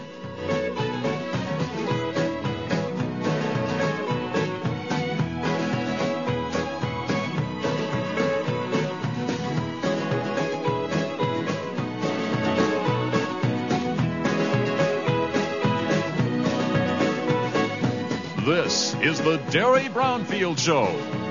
This is the Derry Brownfield Show.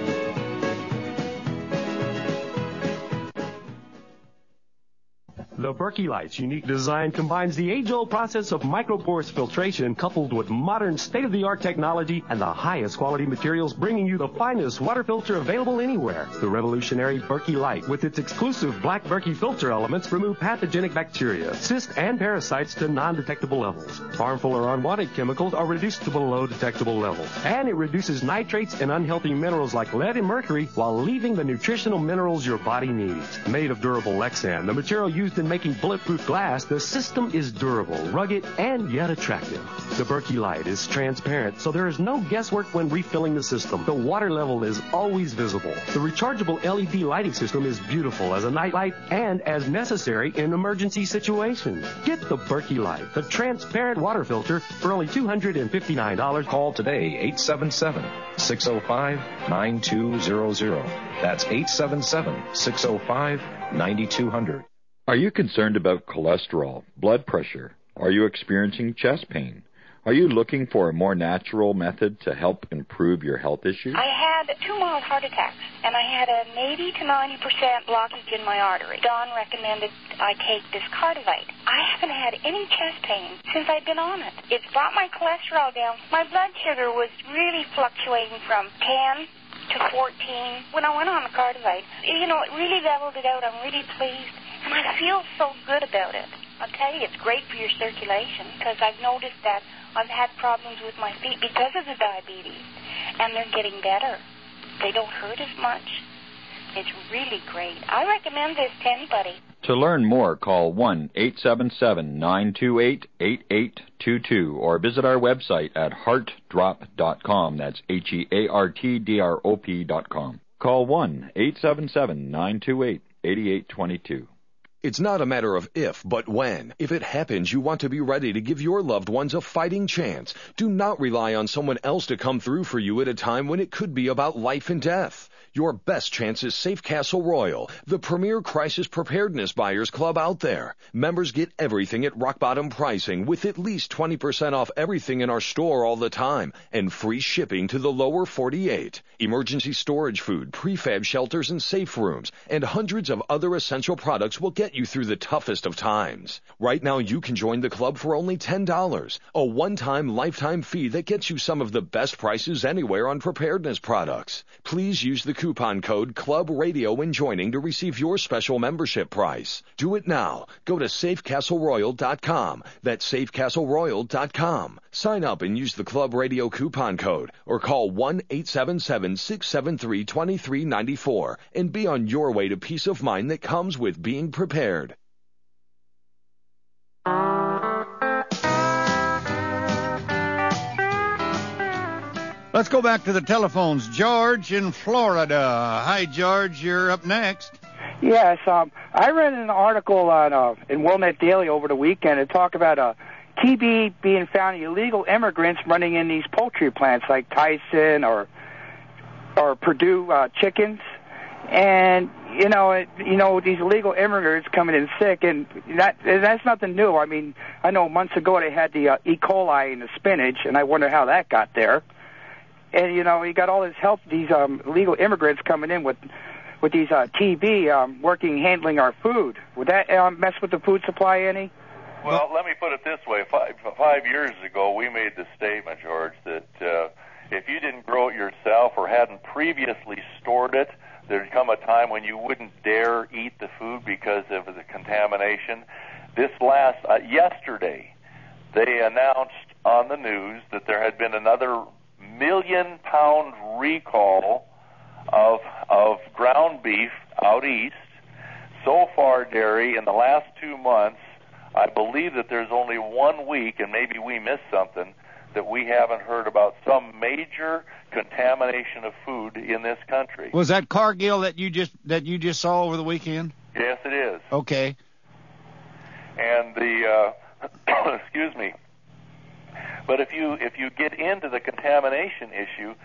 The Berkey Light's unique design combines the age-old process of micropores filtration coupled with modern state-of-the-art technology and the highest quality materials, bringing you the finest water filter available anywhere. The revolutionary Berkey Light, with its exclusive black Berkey filter elements, remove pathogenic bacteria, cysts, and parasites to non-detectable levels. Harmful or unwanted chemicals are reduced to below detectable levels. And it reduces nitrates and unhealthy minerals like lead and mercury while leaving the nutritional minerals your body needs. Made of durable Lexan, the material used in making bulletproof glass, the system is durable, rugged, and yet attractive. The Berkey Light is transparent, so there is no guesswork when refilling the system. The water level is always visible. The rechargeable LED lighting system is beautiful as a night light and as necessary in emergency situations. Get the Berkey Light, the transparent water filter, for only $259. Call today, 877-605-9200. That's 877-605-9200. Are you concerned about cholesterol, blood pressure? Are you experiencing chest pain? Are you looking for a more natural method to help improve your health issues? I had 2 mild heart attacks, and I had an 80 to 90% blockage in my artery. Don recommended I take this Cardivite. I haven't had any chest pain since I've been on it. It's brought my cholesterol down. My blood sugar was really fluctuating from 10 to 14 when I went on the Cardivite. You know, it really leveled it out. I'm really pleased, and I feel so good about it. I'll tell you, it's great for your circulation, because I've noticed that I've had problems with my feet because of the diabetes, and they're getting better. They don't hurt as much. It's really great. I recommend this to anybody. To learn more, call 1-877-928-8822 or visit our website at heartdrop.com. That's HEARTDROP.com. Call 1-877-928-8822. It's not a matter of if, but when. If it happens, you want to be ready to give your loved ones a fighting chance. Do not rely on someone else to come through for you at a time when it could be about life and death. Your best chance is Safe Castle Royal, the premier crisis preparedness buyers club out there. Members get everything at rock bottom pricing with at least 20% off everything in our store all the time and free shipping to the lower 48. Emergency storage food, prefab shelters and safe rooms, and hundreds of other essential products will get you through the toughest of times. Right now you can join the club for only $10, a one-time lifetime fee that gets you some of the best prices anywhere on preparedness products. Please use the coupon code Club Radio when joining to receive your special membership price. Do it now. Go to safecastleroyal.com. That's safecastleroyal.com. Sign up and use the Club Radio coupon code or call 1-877-673-2394 and be on your way to peace of mind that comes with being prepared. Let's go back to the telephones. George in Florida. Hi, George. You're up next. Yes, I read an article on in WorldNet Daily over the weekend. It talked about TB being found in illegal immigrants running in these poultry plants like Tyson or Purdue chickens, and these illegal immigrants coming in sick, and that's nothing new. I mean, I know months ago they had the E. coli in the spinach, and I wonder how that got there. And, you got all this help, these illegal immigrants coming in with these TB handling our food. Would that mess with the food supply any? Well, let me put it this way. Five years ago, we made the statement, George, that if you didn't grow it yourself or hadn't previously stored it, there'd come a time when you wouldn't dare eat the food because of the contamination. Yesterday, they announced on the news that there had been another million-pound recall of ground beef out east. So far, Derry, in the last 2 months, I believe that there's only 1 week, and maybe we missed something, that we haven't heard about some major contamination of food in this country. Was that Cargill that you just saw over the weekend? Yes, it is. Okay. And the excuse me. But if you get into the contamination issue,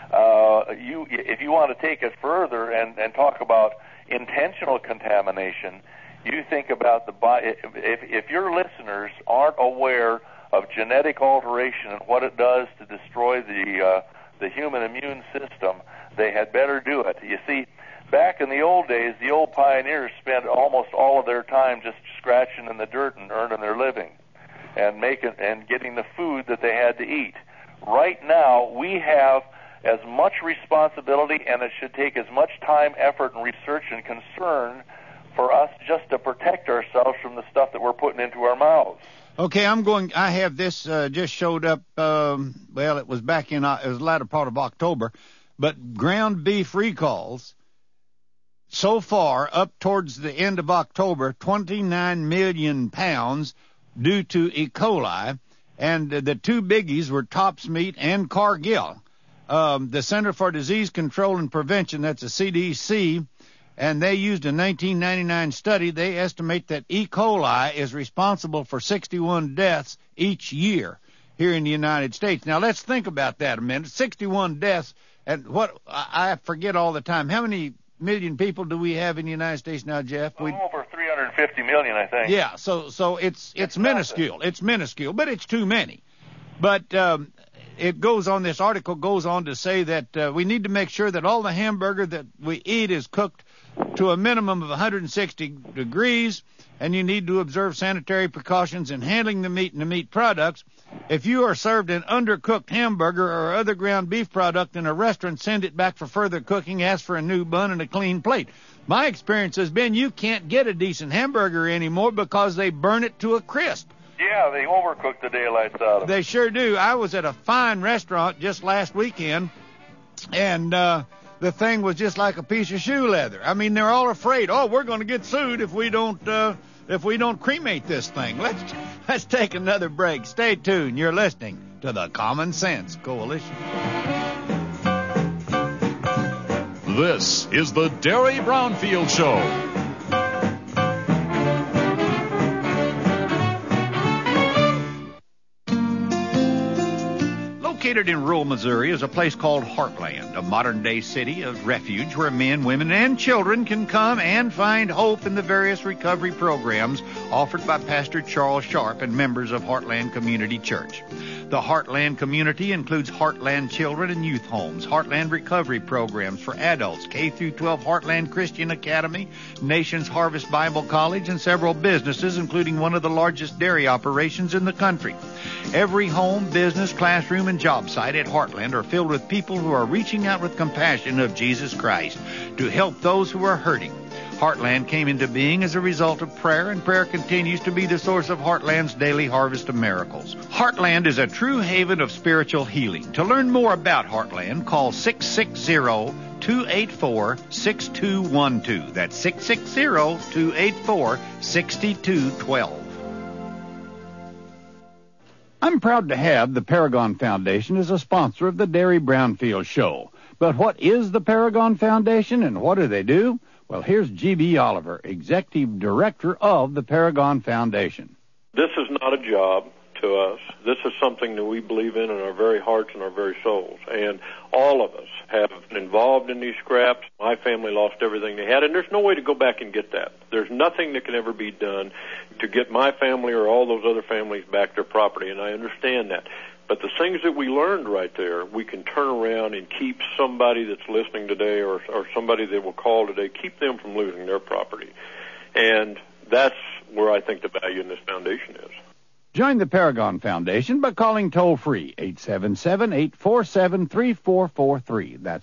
if you want to take it further and talk about intentional contamination, you think about if your listeners aren't aware of genetic alteration and what it does to destroy the human immune system, they had better do it. You see, back in the old days, the old pioneers spent almost all of their time just scratching in the dirt and earning their living and getting the food that they had to eat. Right now, we have as much responsibility, and it should take as much time, effort, and research and concern for us just to protect ourselves from the stuff that we're putting into our mouths. Okay, I have this just showed up, it was back in, it was the latter part of October, but ground beef recalls so far, up towards the end of October, 29 million pounds due to E. coli. And the two biggies were Tops Meat and Cargill. The Center for Disease Control and Prevention, that's the CDC, and they used a 1999 study. They estimate that E. coli is responsible for 61 deaths each year here in the United States. Now, let's think about that a minute. 61 deaths, and what I forget all the time. How many million people do we have in the United States now, Jeff? Over 350 million, I think. Yeah, so it's minuscule. It's minuscule, but it's too many. But it goes on, this article goes on to say that we need to make sure that all the hamburger that we eat is cooked to a minimum of 160 degrees, and you need to observe sanitary precautions in handling the meat and the meat products. If you are served an undercooked hamburger or other ground beef product in a restaurant, send it back for further cooking. Ask for a new bun and a clean plate. My experience has been you can't get a decent hamburger anymore because they burn it to a crisp. Yeah, they overcook the daylights out of it. They sure do. I was at a fine restaurant just last weekend, and the thing was just like a piece of shoe leather. I mean, they're all afraid, we're going to get sued if we don't cremate this thing. Let's take another break. Stay tuned. You're listening to the Common Sense Coalition. This is the Derry Brownfield Show. Located in rural Missouri is a place called Heartland, a modern-day city of refuge where men, women, and children can come and find hope in the various recovery programs offered by Pastor Charles Sharp and members of Heartland Community Church. The Heartland community includes Heartland Children and Youth Homes, Heartland Recovery Programs for adults, K-12 Heartland Christian Academy, Nation's Harvest Bible College, and several businesses, including one of the largest dairy operations in the country. Every home, business, classroom, and job site at Heartland are filled with people who are reaching out with compassion of Jesus Christ to help those who are hurting. Heartland came into being as a result of prayer, and prayer continues to be the source of Heartland's daily harvest of miracles. Heartland is a true haven of spiritual healing. To learn more about Heartland, call 660-284-6212. That's 660-284-6212. I'm proud to have the Paragon Foundation as a sponsor of the Derry Brownfield Show. But what is the Paragon Foundation and what do they do? Well, here's G.B. Oliver, Executive Director of the Paragon Foundation. This is not a job to us. This is something that we believe in our very hearts and our very souls. And all of us have been involved in these scraps. My family lost everything they had, and there's no way to go back and get that. There's nothing that can ever be done to get my family or all those other families back their property, and I understand that. But the things that we learned right there, we can turn around and keep somebody that's listening today or somebody that will call today, keep them from losing their property. And that's where I think the value in this foundation is. Join the Paragon Foundation by calling toll-free 877-847-3443. That's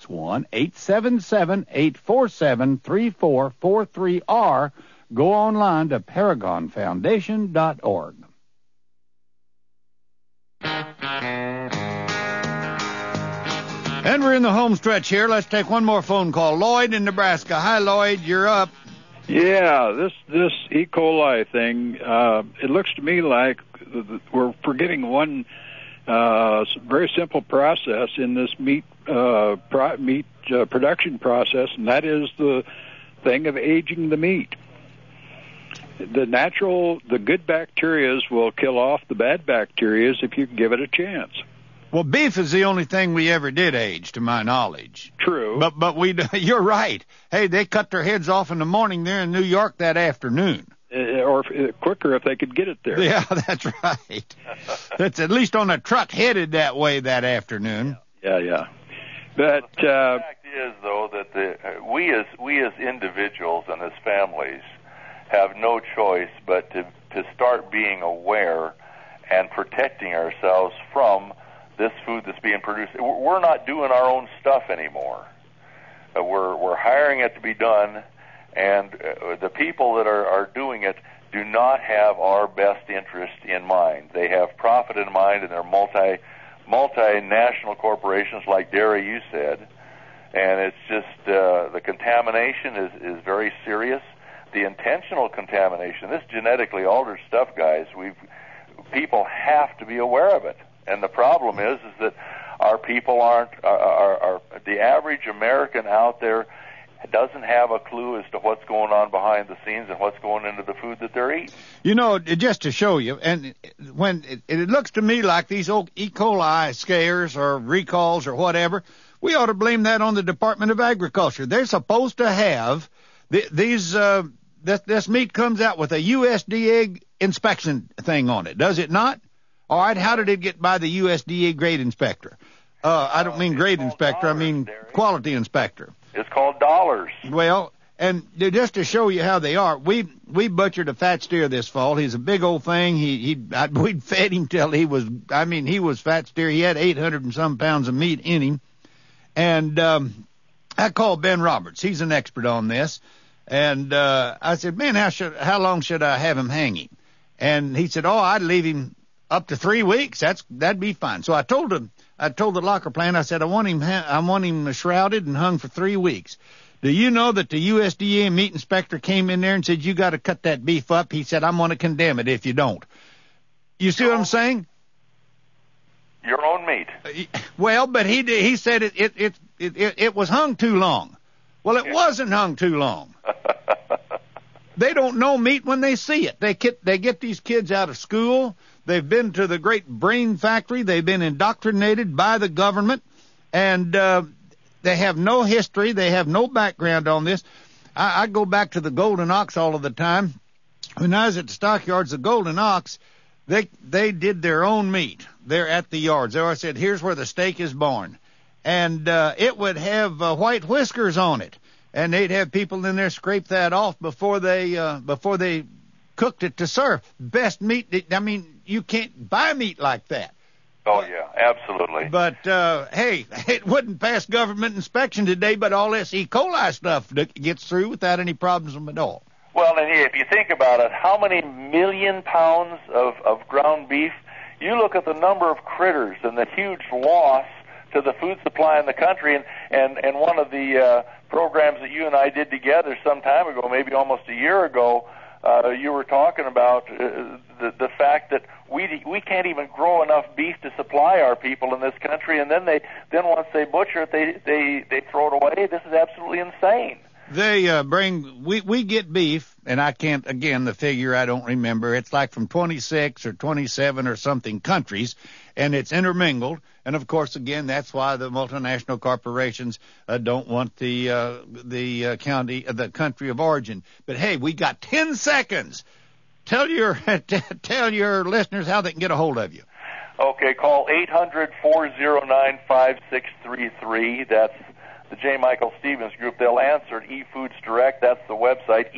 1-877-847-3443, or go online to paragonfoundation.org. And we're in the home stretch here. Let's take one more phone call. Lloyd in Nebraska. Hi, Lloyd. You're up. Yeah, this E. coli thing, it looks to me like we're forgetting one very simple process in this meat production process, and that is the thing of aging the meat. The good bacteria will kill off the bad bacteria if you give it a chance. Well, beef is the only thing we ever did age, to my knowledge. True. But you're right. Hey, they cut their heads off in the morning there in New York that afternoon. Or quicker if they could get it there. Yeah, that's right. That's at least on a truck headed that way that afternoon. Yeah. But the fact is, though, that we as individuals and as families have no choice but to start being aware and protecting ourselves from this food that's being produced. We're not doing our own stuff anymore. We're hiring it to be done, and the people that are doing it do not have our best interest in mind. They have profit in mind, and they're multinational corporations like Dairy, you said, And it's just the contamination is very serious. The intentional contamination, this genetically altered stuff, guys, people have to be aware of it. And the problem is that our people aren't, the average American out there doesn't have a clue as to what's going on behind the scenes and what's going into the food that they're eating. You know, just to show you, and when it looks to me like these old E. coli scares or recalls or whatever, we ought to blame that on the Department of Agriculture. They're supposed to have this meat comes out with a USDA inspection thing on it, does it not? All right, how did it get by the USDA grade inspector? I don't mean grade inspector, I mean quality inspector. It's called dollars. Well, and just to show you how they are, we butchered a fat steer this fall. He's a big old thing. We'd fed him till he was fat steer. He had 800 and some pounds of meat in him. And I called Ben Roberts. He's an expert on this. And I said, man, how long should I have him hanging? And he said, I'd leave him up to 3 weeks. That'd be fine. So I told the locker plant, I said, I want him shrouded and hung for 3 weeks. Do you know that the USDA meat inspector came in there and said, you got to cut that beef up? He said, I'm going to condemn it if you don't. You see what I'm saying? Your own meat. Well, but he said it was hung too long. Well, it wasn't hung too long. They don't know meat when they see it. They get these kids out of school. They've been to the great brain factory. They've been indoctrinated by the government, and they have no history. They have no background on this. I go back to the Golden Ox all of the time. When I was at the stockyards, the Golden Ox, they did their own meat. They're at the yards. They always said, here's where the steak is born. And it would have white whiskers on it. And they'd have people in there scrape that off before they cooked it to serve. Best meat. I mean, you can't buy meat like that. Oh, yeah, absolutely. But, hey, it wouldn't pass government inspection today, but all this E. coli stuff gets through without any problems at all. Well, and if you think about it, how many million pounds of ground beef? You look at the number of critters and the huge loss to the food supply in the country, and one of the programs that you and I did together some time ago, maybe almost a year ago, you were talking about the fact that we can't even grow enough beef to supply our people in this country, and then once they butcher it, they throw it away. This is absolutely insane. They we get beef, and I can't, again, the figure I don't remember. It's like from 26 or 27 or something countries, and it's intermingled. And of course, again, that's why the multinational corporations don't want the country of origin. But hey, we got 10 seconds. Tell your listeners how they can get a hold of you. Okay, call 800-409-5633. That's the J. Michael Stevens Group. They'll answer at eFoods Direct. That's the website,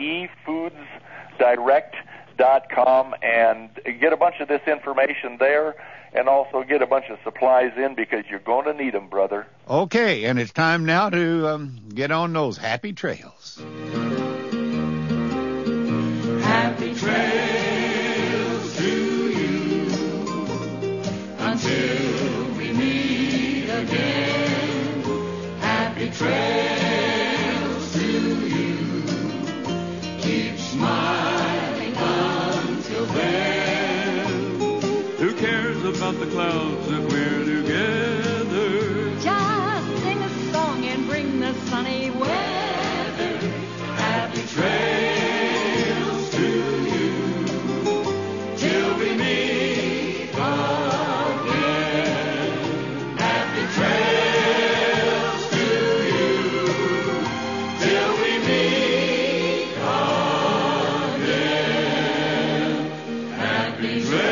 efoodsdirect.com, and get a bunch of this information there, and also get a bunch of supplies in, because you're going to need them, brother. Okay, and it's time now to get on those happy trails. Happy trails to you until we meet again. Happy trails to you. Keep smiling until then. Who cares about the clouds if we're together? Just sing a song and bring the sunny weather. Happy trails to you till we meet again. Happy trails to you till we meet again. Happy trails.